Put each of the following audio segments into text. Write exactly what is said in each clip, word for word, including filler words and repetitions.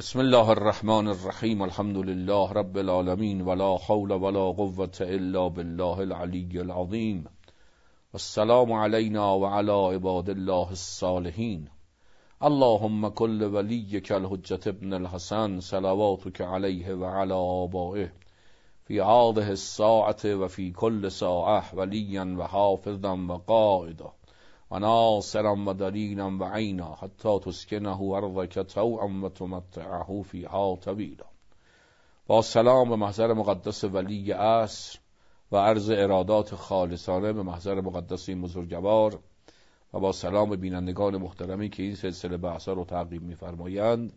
بسم الله الرحمن الرحیم. الحمد لله رب العالمین ولا حول ولا قوة الا بالله العلی العظیم. والسلام علینا وعلى عباد الله الصالحین. اللهم كل ولیک الحجة ابن الحسن صلواتك علیه وعلى آبائه فی هذه الساعة وفي كل ساعة ولیا وحافظا وقائدا وناصرا ودلیلا وعینا حتی تسکنه ارضک طوعا وتمتعه فیها طویلا. با سلام به محضر مقدس ولی عصر و عرض ارادات خالصانه به محضر مقدس این بزرگوار و با سلام به بینندگان محترمی که این سلسله بحثا رو تعقیب می‌فرمایند.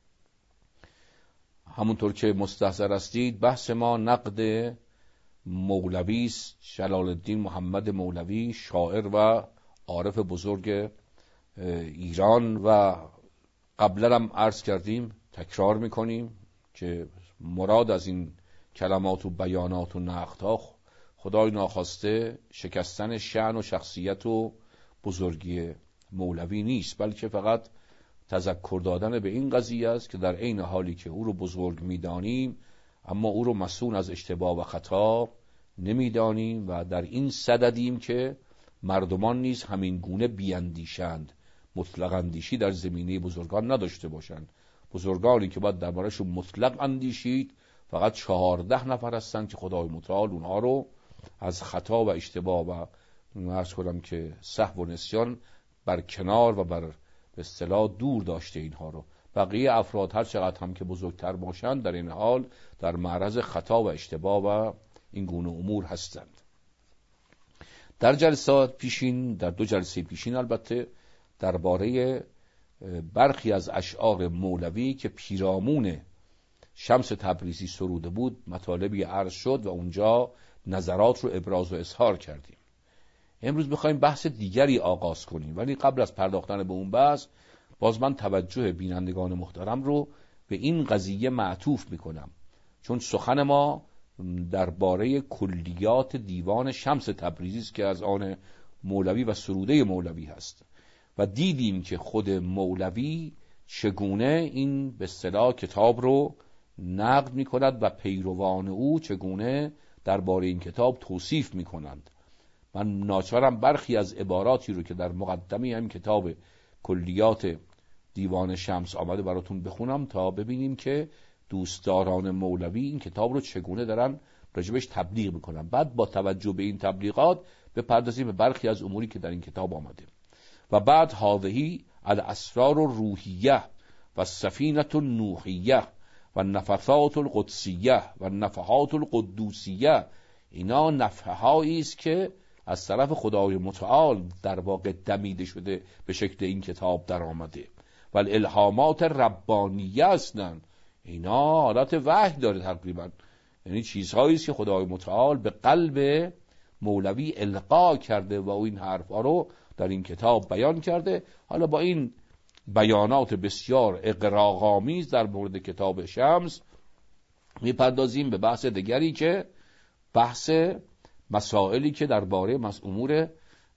همونطور که مستحضر هستید بحث ما نقد مولوی است، جلال الدین محمد مولوی، شاعر و عارف بزرگ ایران. و قبلا هم عرض کردیم، تکرار میکنیم که مراد از این کلمات و بیانات و نقدها خدای ناخواسته شکستن شأن و شخصیت و بزرگی مولوی نیست، بلکه فقط تذکر دادن به این قضیه است که در عین حالی که او رو بزرگ میدانیم اما او رو مسئول از اشتباه و خطا نمیدانیم و در این صددیم که مردمان نیز همین گونه بیاندیشند، مطلق اندیشی در زمینه بزرگان نداشته باشند. بزرگانی که باید درباره‌شون مطلق اندیشید فقط چهارده نفر هستند که خدای متعال اونها رو از خطا و اشتباه و عرض کنم که سهو و نسیان بر کنار و بر به اصطلاح دور داشته اینها رو. بقیه افراد هر چقدر هم که بزرگتر باشند در این حال در معرض خطا و اشتباه و این گونه امور هستند. در جلسات پیشین، در دو جلسه پیشین البته، درباره برخی از اشعار مولوی که پیرامون شمس تبریزی سروده بود مطالبی عرض شد و اونجا نظرات رو ابراز و اظهار کردیم. امروز بخوایم بحث دیگری آغاز کنیم، ولی قبل از پرداختن به اون بحث باز من توجه بینندگان محترم رو به این قضیه معطوف میکنم، چون سخن ما درباره کلیات دیوان شمس تبریزی است که از آن مولوی و سروده مولوی هست و دیدیم که خود مولوی چگونه این به اصطلاح کتاب رو نقد میکند و پیروان او چگونه درباره این کتاب توصیف میکنند. من ناچارم برخی از عباراتی رو که در مقدمه این کتاب کلیات دیوان شمس آمده براتون بخونم تا ببینیم که دوستداران مولوی این کتاب رو چگونه دارن راجبش تبلیغ میکنن. بعد با توجه به این تبلیغات بپردازیم به برخی از اموری که در این کتاب آمده. و بعد هذهی الاسرار الروحیه و السفینه النوحیه و النفثات القدسیه و النفحات القدوسیه، اینا نفحهایی است که از طرف خدای متعال در واقع دمیده شده به شکل این کتاب در آمده و الالهامات ربانیه هستند. اینا حالت وحی داره تقریبا، یعنی چیزهایی است که خدای متعال به قلب مولوی القا کرده و این حرفا رو در این کتاب بیان کرده. حالا با این بیانات بسیار اغراق‌آمیز در مورد کتاب شمس میپردازیم به بحث دیگری که بحث مسائلی که درباره امور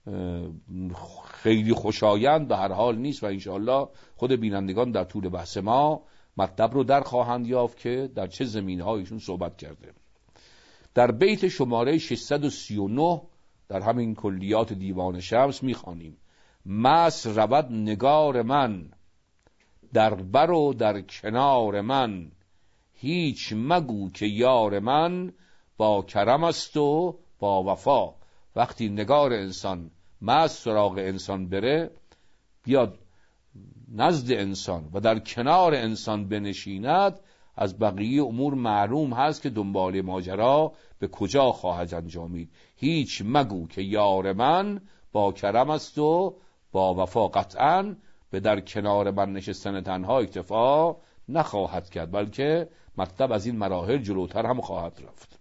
خیلی خوشایند به هر حال نیست و انشاءالله خود بینندگان در طول بحث ما مطلب رو در خواهند یافت که در چه زمینه‌هایشون صحبت کرده. در بیت شماره ششصد و سی و نه در همین کلیات دیوان شمس میخوانیم: مس رود نگار من در بر و در کنار من، هیچ مگو که یار من با کرم است و با وفا. وقتی نگار انسان مس سراغ انسان بره، بیاد نزد انسان و در کنار انسان بنشیند، از بقیه امور معلوم هست که دنبال ماجرا به کجا خواهد انجامید. هیچ مگو که یار من با کرم است و با وفا، قطعاً به در کنار من نشستن تنها اکتفا نخواهد کرد، بلکه مطلب از این مراحل جلوتر هم خواهد رفت.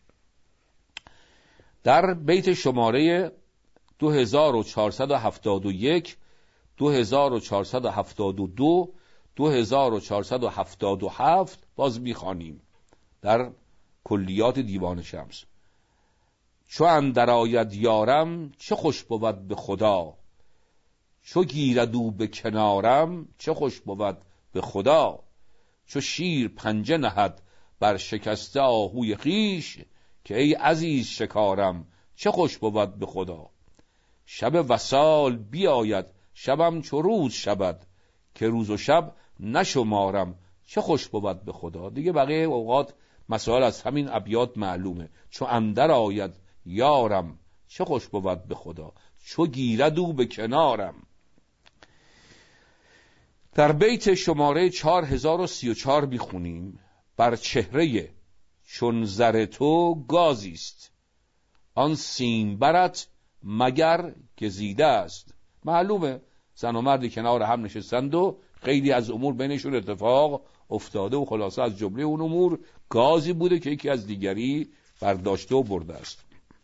در بیت شماره دو هزار و چهارصد و هفتاد و یک، دو هزار و چهارصد و هفتاد و دو، دو هزار و چهارصد و هفتاد و هفت باز میخوانیم در کلیات دیوان شمس: چو اندر آید یارم چه خوش بود به خدا، چو گیرد او به کنارم چه خوش بود به خدا. چو شیر پنجه نهد بر شکسته آهوی خیش، که ای عزیز شکارم چه خوش بود به خدا. شب وصال بیاید شبم چو روز شود، که روز و شب نشمارم چه خوش بود به خدا. دیگه بقیه اوقات مسائل از همین ابیات معلومه. چو اندر آید یارم چه خوش بود به خدا، چو گیرد او به کنارم. در بیت شماره چهار هزار و سی و چهار میخونیم: بر چهره چون زر تو گازیست، آن سیم برت مگر گزیده است. معلومه زن و مردی کنار هم نشستند و خیلی از امور بینشون اتفاق افتاده و خلاصه از جمله اون امور گازی بوده که یکی از دیگری برداشته و برده است.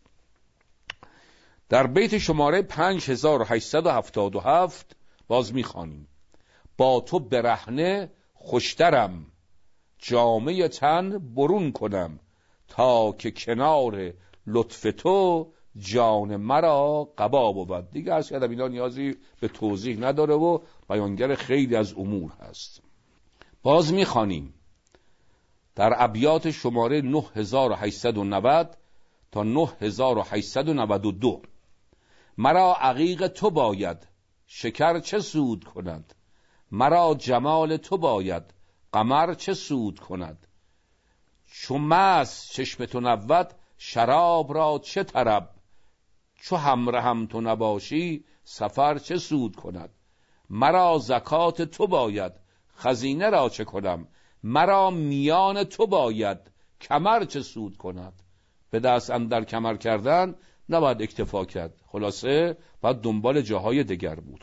در بیت شماره پنج هزار و هشتصد و هفتاد و هفت باز میخوانیم: با تو برهنه خوشترم، جامه تن برون کنم، تا که کنار لطف تو جان مرا قبا بود. دیگه عرض کردم اینا نیازی به توضیح نداره و بیانگر خیلی از امور هست. باز میخوانیم در ابیات شماره نه هزار و هشتصد و نود تا نه هزار و هشتصد و نود و دو: مرا عقیق تو باید شکر چه سود کند، مرا جمال تو باید قمر چه سود کند، چو مست چشم تو نبود شراب را چه طرب، چو همرهم تو نباشی سفر چه سود کند، مرا زکات تو باید خزینه را چه کنم، مرا میان تو باید کمر چه سود کند. به دست اندر کمر کردن نباید اکتفا کرد، خلاصه باید دنبال جاهای دیگر بود.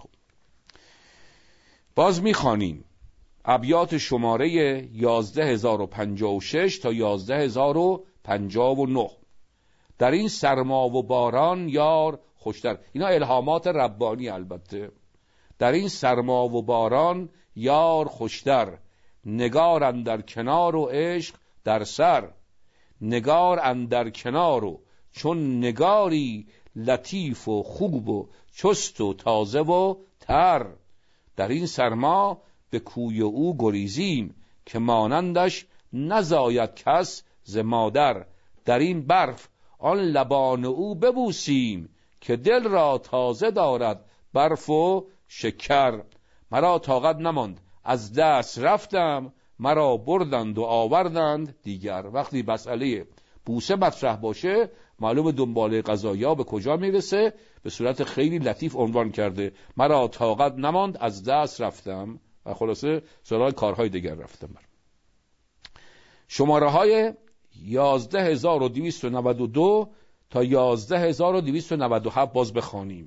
باز میخوانیم ابیات شماره یازده هزار و پنجاه و شش تا یازده هزار و پنجاه و نه: در این سرما و باران یار خوشتر. اینا الهامات ربانی البته. در این سرما و باران یار خوشتر، نگار اندر کنار و عشق در سر، نگار اندر کنار و چون نگاری لطیف و خوب و چست و تازه و تر. در این سرما به کوی او گریزیم، که مانندش نزاید کس ز مادر. در این برف آن لبان او ببوسیم، که دل را تازه دارد برف و شکر. مرا طاقت نماند از دست رفتم، مرا بردند و آوردند دیگر. وقتی مسئله بوسه مطرح باشه معلوم دنباله قضایا به کجا میرسه. به صورت خیلی لطیف عنوان کرده: مرا طاقت نماند از دست رفتم، و خلاصه سراغ کارهای دیگر رفتم. شماره های یازده هزار و دویست و نود و دو تا یازده هزار و دویست و نود و هفت باز بخوانیم: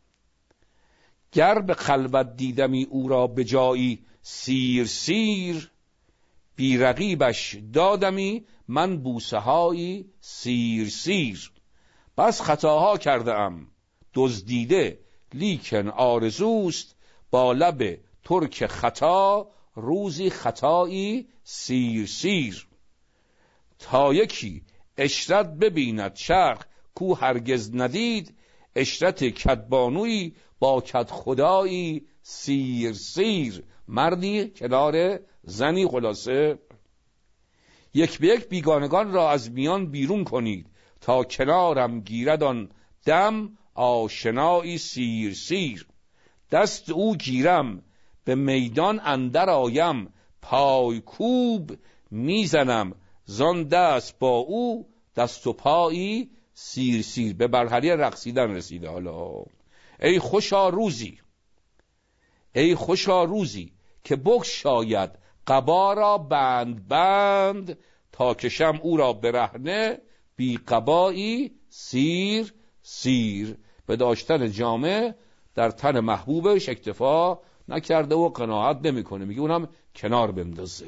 گر به خلوت دیدمی او را به جایی سیر سیر، بی رقیبش دادمی من بوسه هایی سیر سیر. بس خطاها کرده ام دزدیده، لیکن آرزوست با لب ترک خطا روزی خطایی سیر سیر. تا یکی عشرت ببیند چرخ کو هرگز ندید، عشرت کدبانوی با کد خدایی سیر سیر. مردی کنار زنی، خلاصه یک به یک بیگانگان را از میان بیرون کنید، تا کنارم گیرد آن دم آشنایی سیر سیر. دست او گیرم به میدان اندر آیم، پای کوب میزنم زان دست با او دست و پایی سیر سیر. به مرحله رقصیدن رسیده. حالا ای خوشا روزی، ای خوشا روزی که بگشاید قبا را بند بند، تا کشم او را برهنه بی قبایی سیر سیر. به داشتن جامه در تن محبوبش اکتفا نکرده و قناعت نمیکنه، میگه اونم کنار بندازه.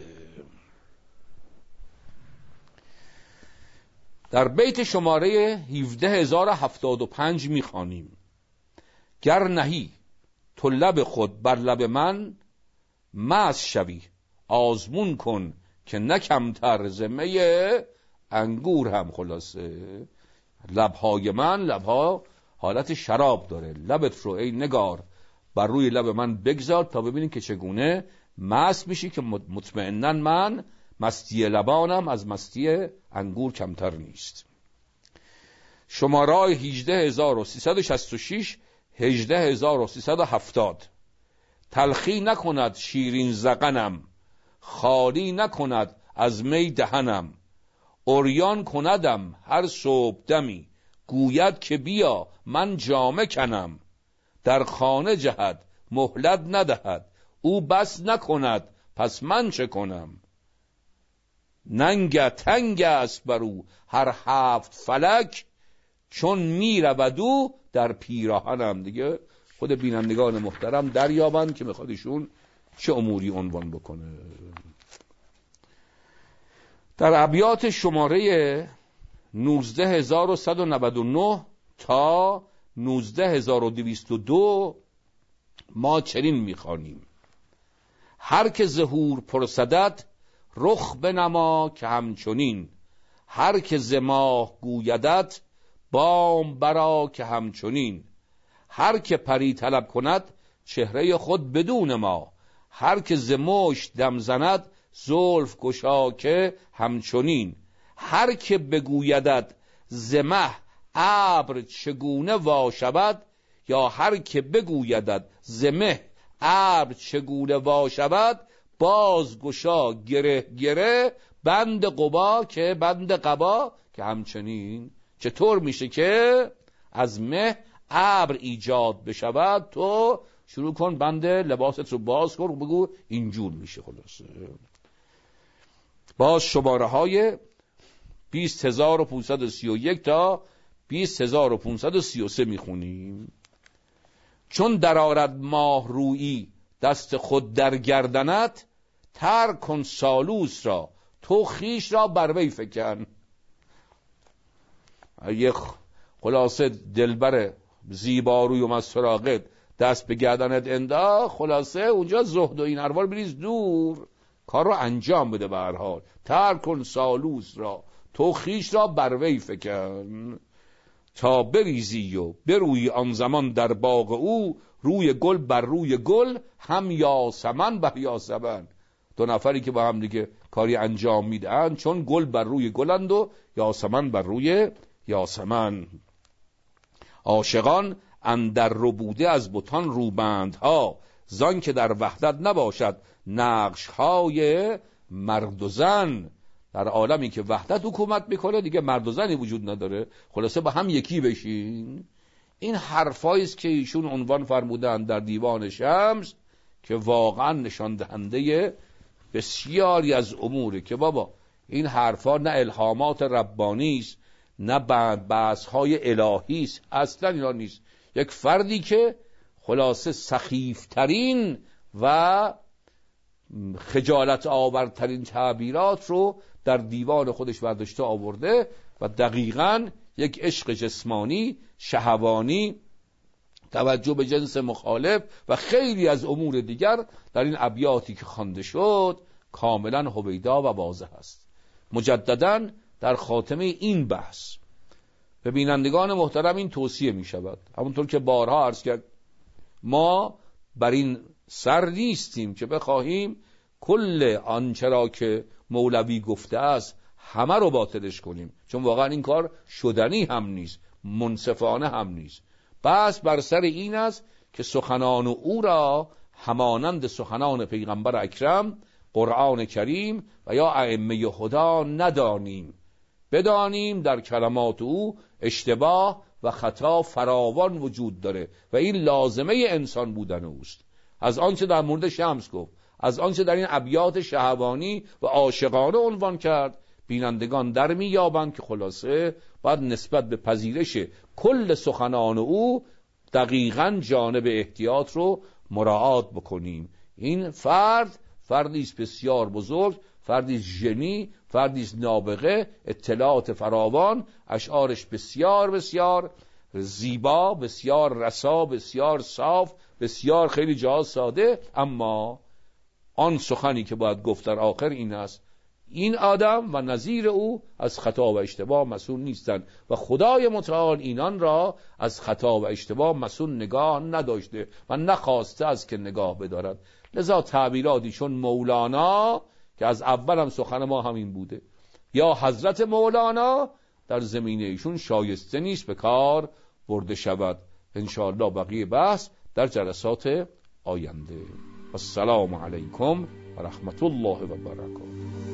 در بیت شماره هفده هزار و هفتاد و پنج میخوانیم: گر نهی تو لب خود بر لب من، مست شوی آزمون کن که نکمتر ز می انگور هم. خلاصه لبهای من، لبها حالت شراب داره، لبت رو ای نگار بر روی لب من بگذار تا ببینیم که چگونه مست میشی که مطمئناً من مستی لبانم از مستی انگور کمتر نیست. شماره هجده هزار و سیصد و شصت و شش هجده هزار و سیصد و هفتاد. تلخی نکند شیرین زغنم، خالی نکند از می دهنم. عریان کندم هر صبح دمی، گوید که بیا من جامه کنم. در خانه جهد مهلت ندهد، او بس نکند پس من چه کنم. ننگ تنگ است بر او هر هفت فلک، چون می رود او در پیراهنم. دیگه خود بینندگان محترم دریابند که میخواد ایشون چه اموری عنوان بکنه. در ابیات شماره نوزده هزار و صد و نود و نه تا نوزده هزار و دویست و دو ما چنین میخوانیم: هر که ظهور پرسدت رخ بنما که همچنین، هر که ز ماه گویدت بام برا که همچنین. هر که پری طلب کند چهره خود بدون ما، هر که ز مشت دم زند زلف گشا که همچنین. هر که بگویدت ز مه ابر چگونه وا شود، یا هر که بگویدت ز مه ابر چگونه وا شود، باز گشا گره گره بند قبا که بند قبا که همچنین. چطور میشه که از مه ابر ایجاد بشود؟ تو شروع کن بند لباست رو باز کن، بگو اینجور میشه. خلاصه باز شماره های بیست هزار و پانصد و سی و یک تا بیست هزار و پانصد و سی و سه میخونیم: چون درآرد ماه رویی دست خود در گردنت، ترک کن سالوس را تو خیش را بر وی فکن. یه خلاصه دلبر زیباروی و مسراغت دست به گردنت انداخت، خلاصه اونجا زهد و این اروار بریز دور، کار رو انجام بده. به هر حال ترک کن سالوس را تو خیش را بر وی فکن، تا بریزی و بروی آن زمان در باغ او، روی گل بر روی گل هم یاسمن بر یاسمن. دو نفری که با هم دیگه کاری انجام میدن، چون گل بر روی گلند و یاسمن بر روی یاسمن. عاشقان اندر ربوده از بتان روبندها، زان که در وحدت نباشد نقش های مرد و زن. در عالمی که وحدت حکومت میکنه دیگه مرد و زنی وجود نداره، خلاصه با هم یکی بشین. این حرفایی است که ایشون عنوان فرمودن در دیوان شمس که واقعا نشان دهنده بسیاری از اموره که بابا این حرفا نه الهامات ربانی است نه بحث های الهی است، اصلا اینا نیست. یک فردی که خلاصه سخیفترین و خجالت آورترین تعبیرات رو در دیوان خودش برداشته آورده و دقیقاً یک عشق جسمانی شهوانی، توجه به جنس مخالف و خیلی از امور دیگر در این ابیاتی که خوانده شد کاملا هویدا و واضح است. مجدداً در خاتمه این بحث به بینندگان محترم این توصیه می شود، همونطور که بارها عرض کرد، ما بر این سر نیستیم که بخواهیم کل آنچه را که مولوی گفته است همه رو باطلش کنیم، چون واقعا این کار شدنی هم نیست، منصفانه هم نیست. بس بر سر این است که سخنان او را همانند سخنان پیغمبر اکرم، قرآن کریم و یا ائمه هدا ندانیم، بدانیم در کلمات او اشتباه و خطا فراوان وجود داره و این لازمه انسان بودن اوست. از آنچه در مورد شمس گفت، از آنچه در این ابیات شهوانی و عاشقانه عنوان کرد، بینندگان در میابند که خلاصه باید نسبت به پذیرش کل سخنان او دقیقاً جانب احتیاط رو مراعات بکنیم. این فرد فردی است بسیار بزرگ، فردی است ژنی، فردی است نابغه، اطلاعات فراوان، اشعارش بسیار بسیار زیبا، بسیار رسا، بسیار صاف، بسیار خیلی جا ساده. اما آن سخنی که باید گفت در آخر این است: این آدم و نظیر او از خطا و اشتباه مسئول نیستند و خدای متعال اینان را از خطا و اشتباه مسئول نگاه نداشته و نخواسته از که نگاه بدارد. لذا تعبیراتی چون مولانا که از اول هم سخن ما همین بوده یا حضرت مولانا در زمینه ایشون شایسته نیست به کار برده شود. انشاءالله بقیه بحث در جلسات آینده. السلام علیکم و رحمت الله و برکاته.